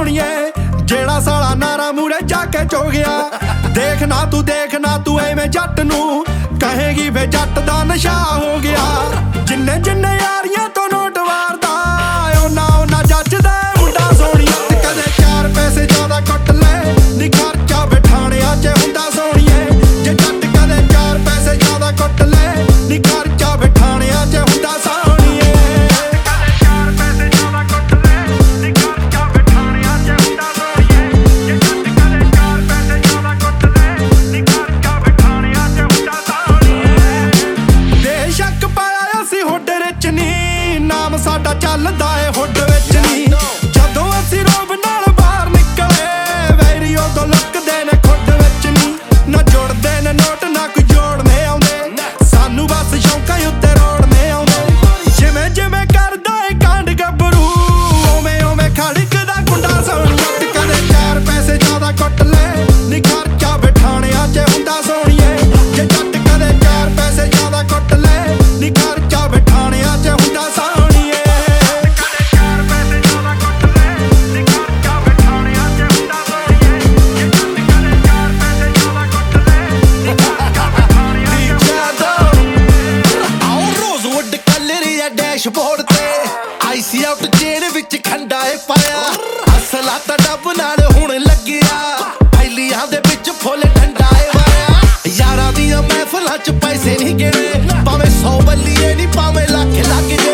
ਸੋਹਣੀਏ ਜਿਹੜਾ ਸਾਲਾ ਨਾਰਾ ਮੂਰੇ ਜਾ ਕੇ ਚੋ ਗਿਆ। ਦੇਖਣਾ ਤੂੰ ਐਵੇਂ ਜੱਟ ਨੂੰ ਕਹੇਗੀ ਵੇ ਜੱਟ ਦਾ ਨਸ਼ਾ ਹੋ ਗਿਆ। ਜਿੰਨੇ ਜਿੰਨੇ ਯਾਰੀਆਂ ਤੋਂ ਨੋਟ ਵਾਰਦਾ ਉਹਨਾਂ ਜੱਜਦਾ ਮੁੰਡਾ ਸੋਹਣੀਆ। ਤੇ ਕਦੇ 4 ਪੈਸੇ ਜ਼ਿਆਦਾ ਕੱਟ ਲੈ ਨੀ ਖਰਚਾ ਬਿਠਾਣਿਆ ਚ ਹੁੰਦਾ ਸੋਹਣੀਏ। ਜੇ ਜੱਟ ਕਦੇ 4 ਪੈਸੇ ਜ਼ਿਆਦਾ ਕੱਟ ਲੈ ਨੀ ਖਰਚਾ ਬਿਠਾਣਿਆ ਚ ਹੁੰਦਾ ਸੋਹਣੀਏ। ਬੇਸ਼ੱਕ ਪਾਇਆ ਅਸੀਂ ਹੁੱਡ ਵਿੱਚ ਨੀ ਨਾਮ ਸਾਡਾ ਚੱਲਦਾ ਏ ਹੁੱਡ ਵਿੱਚ ਨੀ। ਜਦੋਂ ਅਸੀਂ ਰੋਬ ਨਾਲ ਬਾਹਰ ਨਿਕਲੇ ਵੈਰੀ ਉਦੋਂ ਲੁਕਦੇ ਨੇ ਖੁੱਡ ਵਿੱਚ ਨੀ। ਨਾ ਜੁੜਦੇ ਨੇ ਨੋਟ ਨਾ ਕੋਈ ਜੋੜਨੇ ਆਉਂਦੇ ਸਾਨੂੰ ਬਸ ਸ਼ੌਂਕਾਂ ਉੱਤੇ ਰੋੜਨੇ ਆਉਂਦੇ। ਜਿਵੇਂ ਜਿਵੇਂ ਕਰਦਾ ਏ ਕਾਂਡ ਗੱਭਰੂ ਉਵੇਂ ਖੜਕਦਾ ਗੁੰਡਾ ਸੋਹਣੀਆ। ਤੇ ਕਦੇ 4 ਪੈਸੇ ਜ਼ਿਆਦਾ ਕੱਟ ਲੈ ਨੀ ਖਰਚਾ ਬਿਠਾਣਿਆ ਚ ਹੁੰਦਾ ਸੋਹਣੀਏ। ਜੇ ਜੱਟ ਕਦੇ 4 ਪੈਸੇ ਜ਼ਿਆਦਾ ਕੱਟ ਲੈ ਨੀ ਖਰਚਾ ਬਿਠਾਣਿਆ ਚ ਹੁੰਦਾ ਸੋਹਣੀਏ। ਡੈਸ਼ਬੋਰਡ ਤੇ ਆਈਸੀ ਆਊਟ ਚੇਨ ਵਿੱਚ ਖੰਡਾ ਏ ਪਾਇਆ। ਅਸਲਾ ਤਾਂ ਡੱਬ ਨਾਲ ਹੁਣ ਲੱਗਿਆ ਫੈਲੀਆਂ ਦੇ ਵਿੱਚ ਫੁੱਲ ਠੰਡਾ ਏ ਵਾਇਆ। ਯਾਰਾਂ ਦੀਆਂ ਮਹਿਫਲਾਂ ਚ ਪੈਸੇ ਨਹੀਂ ਗਿਣੇ ਭਾਵੇਂ 100 ਬੱਲੀਏ ਨੀ ਭਾਵੇਂ ਲੱਖ ਲੱਗ ਜੇ।